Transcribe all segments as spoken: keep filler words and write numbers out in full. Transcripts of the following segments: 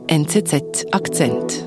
N Z Z Akzent.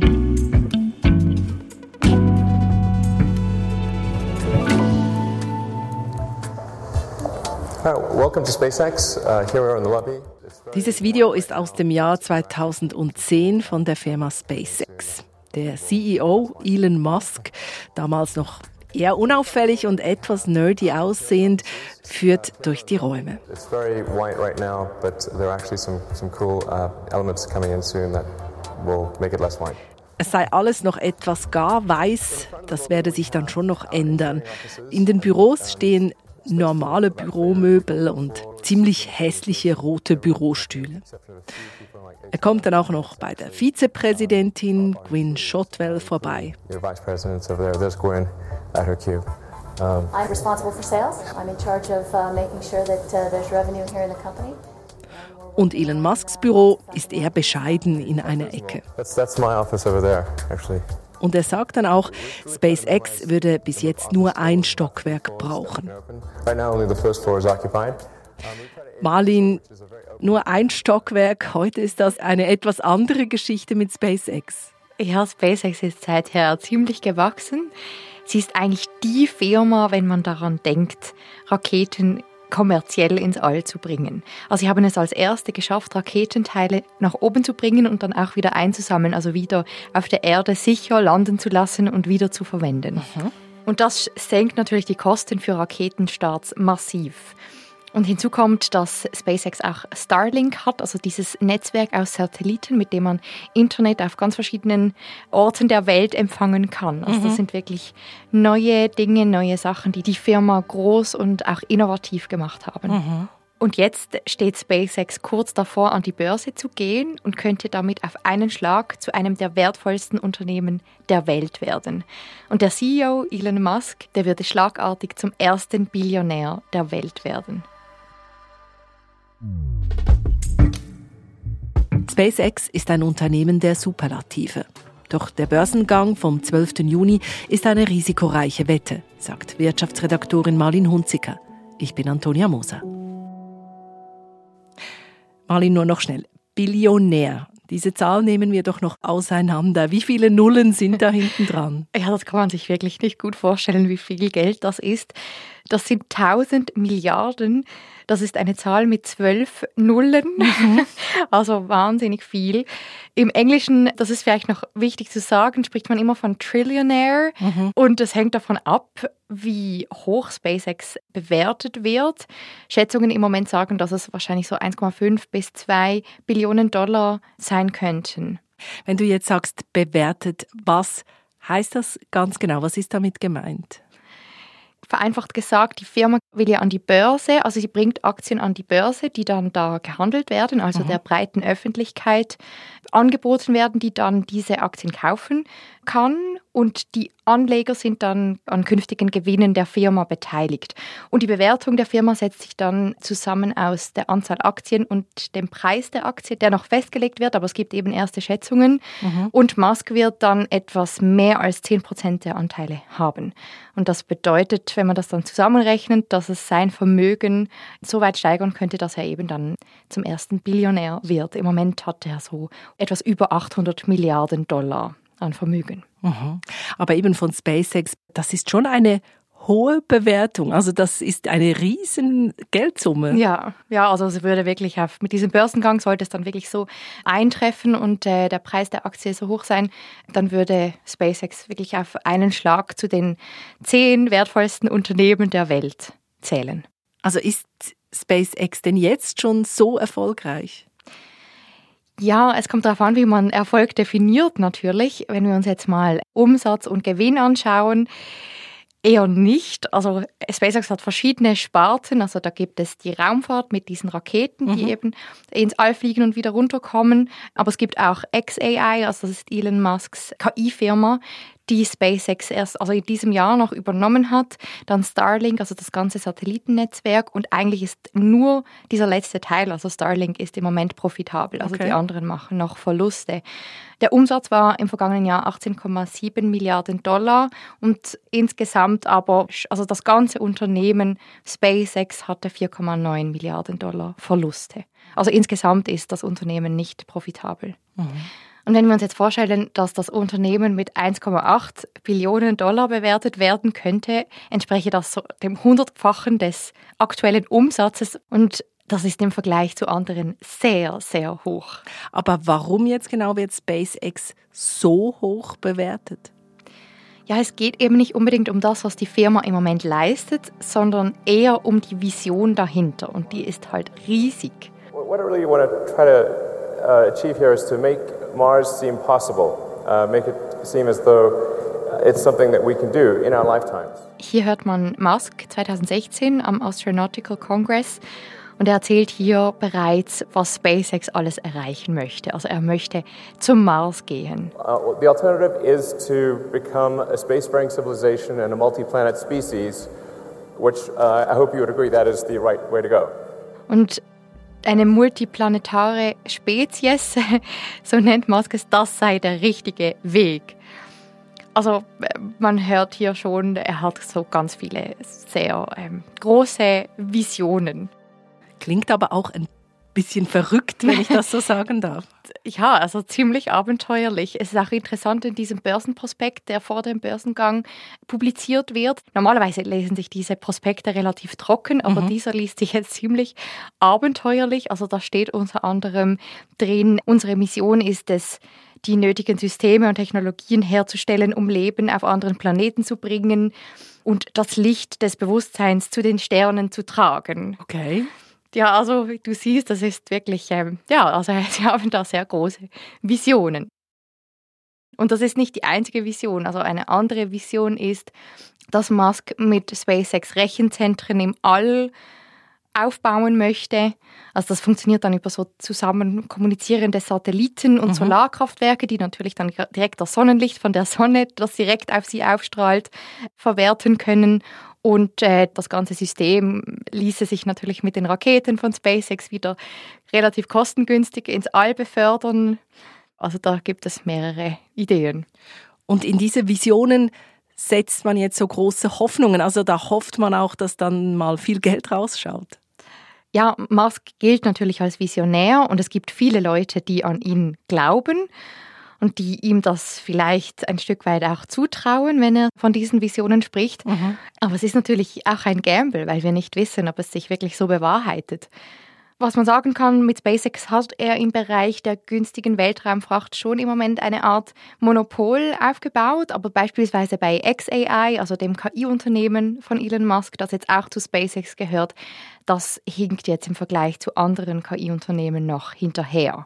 Welcome to SpaceX. Uh, here we are in the lobby. Dieses Video ist aus dem Jahr zweitausendzehn von der Firma SpaceX. Der C E O Elon Musk, damals noch eher unauffällig und etwas nerdy aussehend, führt durch die Räume. It's very white right now, but there are actually some some cool uh, elements coming in soon that will make it less white. Es sei alles noch etwas gar weiß, das werde sich dann schon noch ändern. In den Büros stehen normale Büromöbel und ziemlich hässliche rote Bürostühle. Er kommt dann auch noch bei der Vizepräsidentin Gwynne Shotwell vorbei. I'm responsible for sales. I'm in charge of uh, making sure that uh, there's revenue here in the company. Und Elon Musks Büro ist eher bescheiden in einer Ecke. That's, that's my office over there, actually. Und er sagt dann auch, SpaceX würde bis jetzt nur ein Stockwerk brauchen. Right now only the first floor is occupied. Marlin, nur ein Stockwerk, heute ist das eine etwas andere Geschichte mit SpaceX. Ja, SpaceX ist seither ziemlich gewachsen. Sie ist eigentlich die Firma, wenn man daran denkt, Raketen kommerziell ins All zu bringen. Also sie haben es als erste geschafft, Raketenteile nach oben zu bringen und dann auch wieder einzusammeln, also wieder auf der Erde sicher landen zu lassen und wieder zu verwenden. Mhm. Und das senkt natürlich die Kosten für Raketenstarts massiv. Und hinzu kommt, dass SpaceX auch Starlink hat, also dieses Netzwerk aus Satelliten, mit dem man Internet auf ganz verschiedenen Orten der Welt empfangen kann. Also das sind wirklich neue Dinge, neue Sachen, die die Firma groß und auch innovativ gemacht haben. Mhm. Und jetzt steht SpaceX kurz davor, an die Börse zu gehen und könnte damit auf einen Schlag zu einem der wertvollsten Unternehmen der Welt werden. Und der C E O Elon Musk, der würde schlagartig zum ersten Billionär der Welt werden. SpaceX ist ein Unternehmen der Superlative. Doch der Börsengang vom zwölften Juni ist eine risikoreiche Wette, sagt Wirtschaftsredaktorin Marlin Hunziker. Ich bin Antonia Moser. Marlin, nur noch schnell. Billionär. Diese Zahl nehmen wir doch noch auseinander. Wie viele Nullen sind da hinten dran? Ja, das kann man sich wirklich nicht gut vorstellen, wie viel Geld das ist. Das sind tausend Milliarden. Das ist eine Zahl mit zwölf Nullen, mhm. Also wahnsinnig viel. Im Englischen, das ist vielleicht noch wichtig zu sagen, spricht man immer von Trillionaire. Mhm. Und das hängt davon ab, wie hoch SpaceX bewertet wird. Schätzungen im Moment sagen, dass es wahrscheinlich so eins Komma fünf bis zwei Billionen Dollar sein könnten. Wenn du jetzt sagst, bewertet, was heißt das ganz genau? Was ist damit gemeint? Vereinfacht gesagt, die Firma will ja an die Börse, also sie bringt Aktien an die Börse, die dann da gehandelt werden, also mhm. der breiten Öffentlichkeit angeboten werden, die dann diese Aktien kaufen kann. Und die Anleger sind dann an künftigen Gewinnen der Firma beteiligt. Und die Bewertung der Firma setzt sich dann zusammen aus der Anzahl Aktien und dem Preis der Aktie, der noch festgelegt wird, aber es gibt eben erste Schätzungen. Mhm. Und Musk wird dann etwas mehr als zehn Prozent der Anteile haben. Und das bedeutet, wenn man das dann zusammenrechnet, dass es sein Vermögen so weit steigern könnte, dass er eben dann zum ersten Billionär wird. Im Moment hat er so etwas über achthundert Milliarden Dollar an Vermögen. Mhm. Aber eben von SpaceX, das ist schon eine hohe Bewertung. Also das ist eine riesen Geldsumme. Ja, ja, also es würde wirklich auf, mit diesem Börsengang sollte es dann wirklich so eintreffen und äh, der Preis der Aktie so hoch sein, dann würde SpaceX wirklich auf einen Schlag zu den zehn wertvollsten Unternehmen der Welt zählen. Also ist SpaceX denn jetzt schon so erfolgreich? Ja, es kommt darauf an, wie man Erfolg definiert natürlich. Wenn wir uns jetzt mal Umsatz und Gewinn anschauen, eher nicht. Also SpaceX hat verschiedene Sparten. Also da gibt es die Raumfahrt mit diesen Raketen, die mhm. eben ins All fliegen und wieder runterkommen. Aber es gibt auch X A I, also das ist Elon Musks K I-Firma, die SpaceX erst also in diesem Jahr noch übernommen hat. Dann Starlink, also das ganze Satellitennetzwerk. Und eigentlich ist nur dieser letzte Teil, also Starlink, ist im Moment profitabel. Also okay. Die anderen machen noch Verluste. Der Umsatz war im vergangenen Jahr achtzehn Komma sieben Milliarden Dollar und insgesamt aber, also das ganze Unternehmen SpaceX hatte vier Komma neun Milliarden Dollar Verluste. Also insgesamt ist das Unternehmen nicht profitabel. Mhm. Und wenn wir uns jetzt vorstellen, dass das Unternehmen mit eins Komma acht Billionen Dollar bewertet werden könnte, entspreche das so dem Hundertfachen des aktuellen Umsatzes und das ist im Vergleich zu anderen sehr, sehr hoch. Aber warum jetzt genau wird SpaceX so hoch bewertet? Ja, es geht eben nicht unbedingt um das, was die Firma im Moment leistet, sondern eher um die Vision dahinter. Und die ist halt riesig. What I really want to try to uh, achieve here is to make Mars seem possible. Uh, make it seem as though it's something that we can do in our lifetimes. Hier hört man Musk zwanzig sechzehn am Astronautical Congress. Und er erzählt hier bereits, was SpaceX alles erreichen möchte. Also er möchte zum Mars gehen. Uh, the alternative is to become a spacefaring civilization and a multi-planet species, which uh, I hope you would agree that is the right way to go. Und eine multiplanetare Spezies, so nennt Musk es, das sei der richtige Weg. Also man hört hier schon, er hat so ganz viele sehr ähm, große Visionen. Klingt aber auch ein bisschen verrückt, wenn ich das so sagen darf. Ja, also ziemlich abenteuerlich. Es ist auch interessant in diesem Börsenprospekt, der vor dem Börsengang publiziert wird. Normalerweise lesen sich diese Prospekte relativ trocken, aber mhm. dieser liest sich jetzt ziemlich abenteuerlich. Also da steht unter anderem drin, unsere Mission ist es, die nötigen Systeme und Technologien herzustellen, um Leben auf anderen Planeten zu bringen und das Licht des Bewusstseins zu den Sternen zu tragen. Okay. Ja, also wie du siehst, das ist wirklich, ähm, ja, also sie haben da sehr große Visionen. Und das ist nicht die einzige Vision. Also eine andere Vision ist, dass Musk mit SpaceX Rechenzentren im All aufbauen möchte. Also das funktioniert dann über so zusammen kommunizierende Satelliten und mhm. Solarkraftwerke, die natürlich dann direkt das Sonnenlicht von der Sonne, das direkt auf sie aufstrahlt, verwerten können. Und äh, das ganze System ließe sich natürlich mit den Raketen von SpaceX wieder relativ kostengünstig ins All befördern. Also da gibt es mehrere Ideen. Und in diese Visionen setzt man jetzt so große Hoffnungen. Also da hofft man auch, dass dann mal viel Geld rausschaut. Ja, Musk gilt natürlich als Visionär und es gibt viele Leute, die an ihn glauben und die ihm das vielleicht ein Stück weit auch zutrauen, wenn er von diesen Visionen spricht. Mhm. Aber es ist natürlich auch ein Gamble, weil wir nicht wissen, ob es sich wirklich so bewahrheitet. Was man sagen kann, mit SpaceX hat er im Bereich der günstigen Weltraumfracht schon im Moment eine Art Monopol aufgebaut, aber beispielsweise bei X A I, also dem K I-Unternehmen von Elon Musk, das jetzt auch zu SpaceX gehört, das hinkt jetzt im Vergleich zu anderen K I-Unternehmen noch hinterher.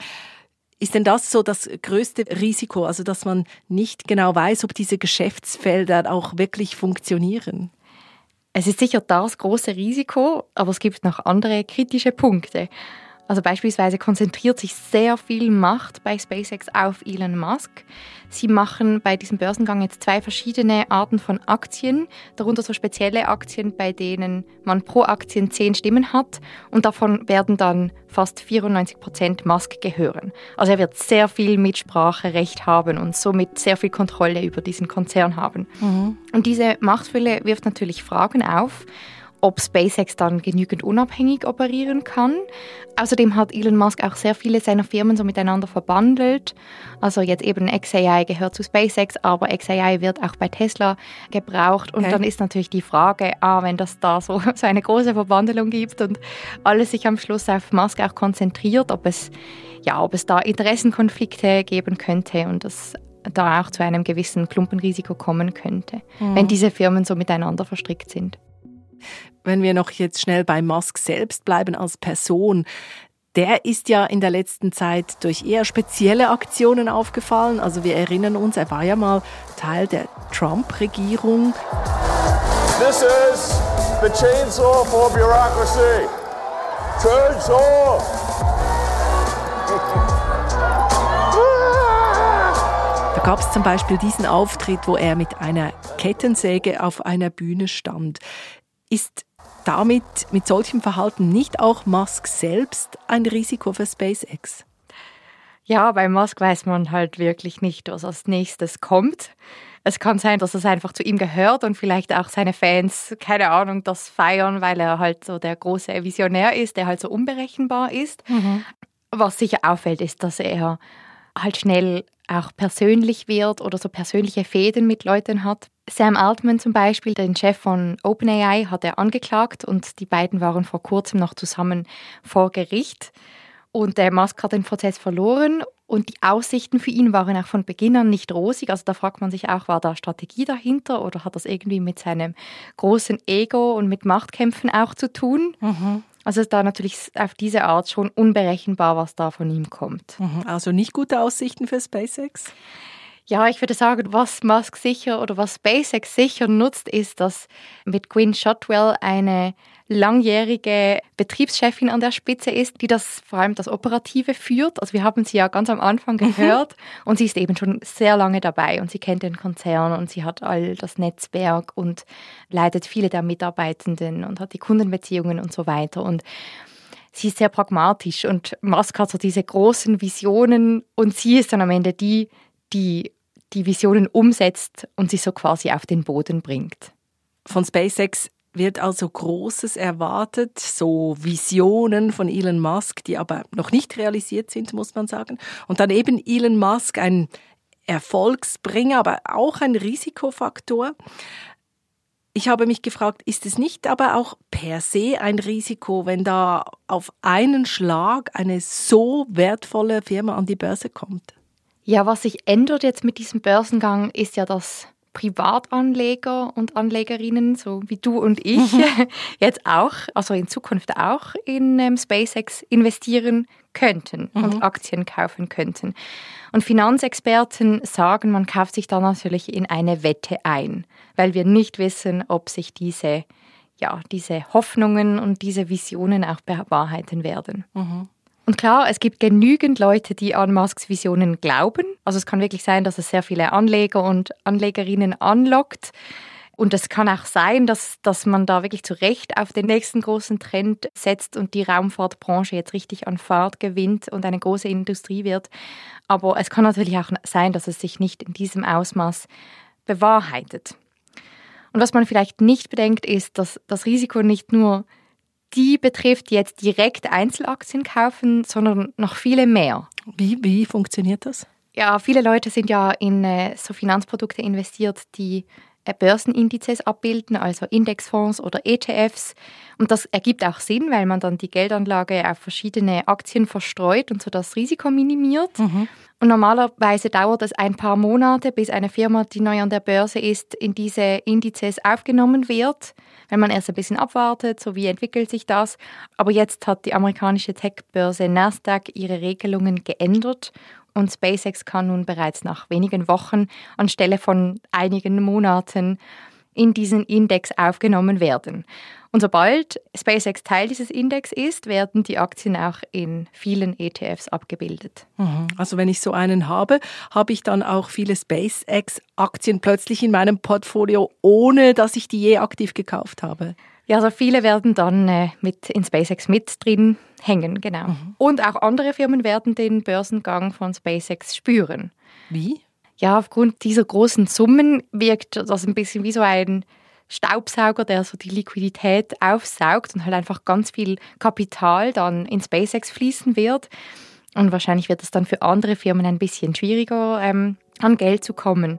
Ist denn das so das größte Risiko, also dass man nicht genau weiß, ob diese Geschäftsfelder auch wirklich funktionieren? Es ist sicher das große Risiko, aber es gibt noch andere kritische Punkte. Also beispielsweise konzentriert sich sehr viel Macht bei SpaceX auf Elon Musk. Sie machen bei diesem Börsengang jetzt zwei verschiedene Arten von Aktien, darunter so spezielle Aktien, bei denen man pro Aktien zehn Stimmen hat und davon werden dann fast vierundneunzig Prozent Musk gehören. Also er wird sehr viel Mitspracherecht haben und somit sehr viel Kontrolle über diesen Konzern haben. Mhm. Und diese Machtfülle wirft natürlich Fragen auf, ob SpaceX dann genügend unabhängig operieren kann. Außerdem hat Elon Musk auch sehr viele seiner Firmen so miteinander verbandelt. Also jetzt eben X A I gehört zu SpaceX, aber X A I wird auch bei Tesla gebraucht. Und okay. Dann ist natürlich die Frage, ah, wenn das da so, so eine große Verbandelung gibt und alles sich am Schluss auf Musk auch konzentriert, ob es, ja, ob es da Interessenkonflikte geben könnte und das da auch zu einem gewissen Klumpenrisiko kommen könnte, mhm. wenn diese Firmen so miteinander verstrickt sind. Wenn wir noch jetzt schnell bei Musk selbst bleiben als Person, der ist ja in der letzten Zeit durch eher spezielle Aktionen aufgefallen. Also wir erinnern uns, er war ja mal Teil der Trump-Regierung. This is the chainsaw for bureaucracy. Chainsaw! gab es zum Beispiel diesen Auftritt, wo er mit einer Kettensäge auf einer Bühne stand. Ist damit, mit solchem Verhalten nicht auch Musk selbst ein Risiko für SpaceX? Ja, bei Musk weiß man halt wirklich nicht, was als nächstes kommt. Es kann sein, dass es einfach zu ihm gehört und vielleicht auch seine Fans, keine Ahnung, das feiern, weil er halt so der große Visionär ist, der halt so unberechenbar ist. Mhm. Was sicher auffällt, ist, dass er halt schnell auch persönlich wird oder so persönliche Fäden mit Leuten hat. Sam Altman zum Beispiel, den Chef von OpenAI, hat er angeklagt und die beiden waren vor kurzem noch zusammen vor Gericht. Und der Musk hat den Prozess verloren und die Aussichten für ihn waren auch von Beginn an nicht rosig. Also da fragt man sich auch, war da Strategie dahinter oder hat das irgendwie mit seinem großen Ego und mit Machtkämpfen auch zu tun? Mhm. Also ist da natürlich auf diese Art schon unberechenbar, was da von ihm kommt. Mhm. Also nicht gute Aussichten für SpaceX? Ja, ich würde sagen, was Musk sicher oder was SpaceX sicher nutzt, ist, dass mit Gwynne Shotwell eine langjährige Betriebschefin an der Spitze ist, die das vor allem das Operative führt. Also wir haben sie ja ganz am Anfang gehört mhm. und sie ist eben schon sehr lange dabei und sie kennt den Konzern und sie hat all das Netzwerk und leitet viele der Mitarbeitenden und hat die Kundenbeziehungen und so weiter. Und sie ist sehr pragmatisch und Musk hat so diese großen Visionen und sie ist dann am Ende die, die die Visionen umsetzt und sie so quasi auf den Boden bringt. Von SpaceX wird also Großes erwartet, so Visionen von Elon Musk, die aber noch nicht realisiert sind, muss man sagen. Und dann eben Elon Musk, ein Erfolgsbringer, aber auch ein Risikofaktor. Ich habe mich gefragt, ist es nicht aber auch per se ein Risiko, wenn da auf einen Schlag eine so wertvolle Firma an die Börse kommt? Ja, was sich ändert jetzt mit diesem Börsengang, ist ja, dass Privatanleger und Anlegerinnen, so wie du und ich, mhm. jetzt auch, also in Zukunft auch in ähm, SpaceX investieren könnten mhm. und Aktien kaufen könnten. Und Finanzexperten sagen, man kauft sich da natürlich in eine Wette ein, weil wir nicht wissen, ob sich diese, ja, diese Hoffnungen und diese Visionen auch bewahrheiten werden. Mhm. Und klar, es gibt genügend Leute, die an Musks Visionen glauben. Also es kann wirklich sein, dass es sehr viele Anleger und Anlegerinnen anlockt. Und es kann auch sein, dass, dass man da wirklich zu Recht auf den nächsten großen Trend setzt und die Raumfahrtbranche jetzt richtig an Fahrt gewinnt und eine große Industrie wird. Aber es kann natürlich auch sein, dass es sich nicht in diesem Ausmaß bewahrheitet. Und was man vielleicht nicht bedenkt, ist, dass das Risiko nicht nur die betrifft, die jetzt direkt Einzelaktien kaufen, sondern noch viele mehr. Wie, wie funktioniert das? Ja, viele Leute sind ja in äh, so Finanzprodukte investiert, die äh, Börsenindizes abbilden, also Indexfonds oder E T Fs. Und das ergibt auch Sinn, weil man dann die Geldanlage auf verschiedene Aktien verstreut und so das Risiko minimiert. Mhm. Und normalerweise dauert es ein paar Monate, bis eine Firma, die neu an der Börse ist, in diese Indizes aufgenommen wird, wenn man erst ein bisschen abwartet, so wie entwickelt sich das. Aber jetzt hat die amerikanische Tech-Börse Nasdaq ihre Regelungen geändert und SpaceX kann nun bereits nach wenigen Wochen anstelle von einigen Monaten in diesen Index aufgenommen werden. Und sobald SpaceX Teil dieses Index ist, werden die Aktien auch in vielen E T Fs abgebildet. Also wenn ich so einen habe, habe ich dann auch viele SpaceX-Aktien plötzlich in meinem Portfolio, ohne dass ich die je aktiv gekauft habe? Ja, also viele werden dann äh, mit in SpaceX mit drin hängen, genau. Mhm. Und auch andere Firmen werden den Börsengang von SpaceX spüren. Wie? Ja, aufgrund dieser großen Summen wirkt das ein bisschen wie so ein Staubsauger, der so die Liquidität aufsaugt und halt einfach ganz viel Kapital dann in SpaceX fließen wird. Und wahrscheinlich wird es dann für andere Firmen ein bisschen schwieriger, ähm, an Geld zu kommen.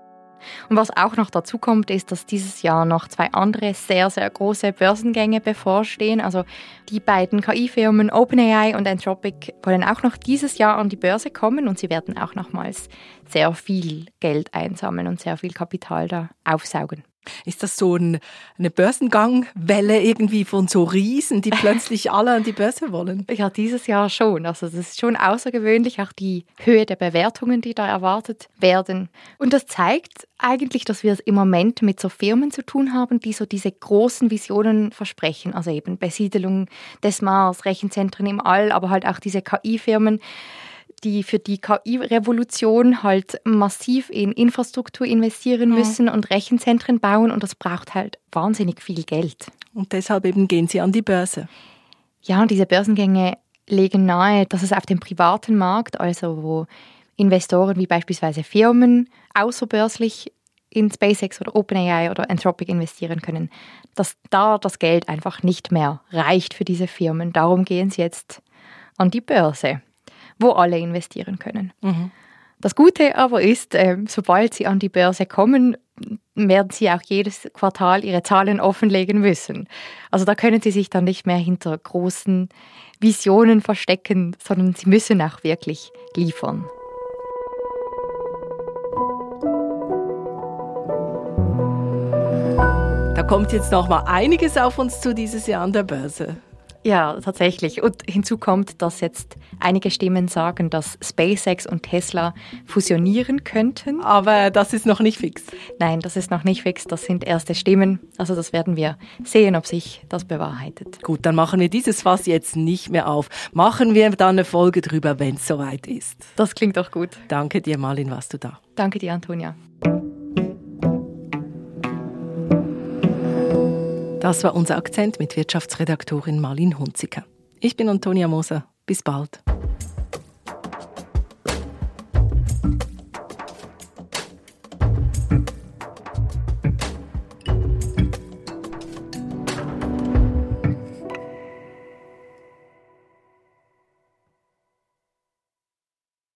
Und was auch noch dazu kommt, ist, dass dieses Jahr noch zwei andere sehr, sehr große Börsengänge bevorstehen. Also die beiden K I-Firmen OpenAI und Anthropic wollen auch noch dieses Jahr an die Börse kommen und sie werden auch nochmals sehr viel Geld einsammeln und sehr viel Kapital da aufsaugen. Ist das so ein, eine Börsengangwelle irgendwie von so Riesen, die plötzlich alle an die Börse wollen? Ja, dieses Jahr schon. Also das ist schon außergewöhnlich, auch die Höhe der Bewertungen, die da erwartet werden. Und das zeigt eigentlich, dass wir es im Moment mit so Firmen zu tun haben, die so diese großen Visionen versprechen. Also eben Besiedelung des Mars, Rechenzentren im All, aber halt auch diese K I-Firmen, die für die K I-Revolution halt massiv in Infrastruktur investieren müssen mhm. und Rechenzentren bauen und das braucht halt wahnsinnig viel Geld. Und deshalb eben gehen Sie an die Börse. Ja, und diese Börsengänge legen nahe, dass es auf dem privaten Markt, also wo Investoren wie beispielsweise Firmen außerbörslich in SpaceX oder OpenAI oder Anthropic investieren können, dass da das Geld einfach nicht mehr reicht für diese Firmen. Darum gehen sie jetzt an die Börse, wo alle investieren können. Mhm. Das Gute aber ist, äh, sobald sie an die Börse kommen, werden sie auch jedes Quartal ihre Zahlen offenlegen müssen. Also da können sie sich dann nicht mehr hinter großen Visionen verstecken, sondern sie müssen auch wirklich liefern. Da kommt jetzt noch mal einiges auf uns zu dieses Jahr an der Börse. Ja, tatsächlich. Und hinzu kommt, dass jetzt einige Stimmen sagen, dass SpaceX und Tesla fusionieren könnten. Aber das ist noch nicht fix. Nein, das ist noch nicht fix. Das sind erste Stimmen. Also das werden wir sehen, ob sich das bewahrheitet. Gut, dann machen wir dieses Fass jetzt nicht mehr auf. Machen wir dann eine Folge drüber, wenn es soweit ist. Das klingt doch gut. Danke dir, Marlin, warst du da. Danke dir, Antonia. Das war unser Akzent mit Wirtschaftsredaktorin Marlin Hunziker. Ich bin Antonia Moser. Bis bald.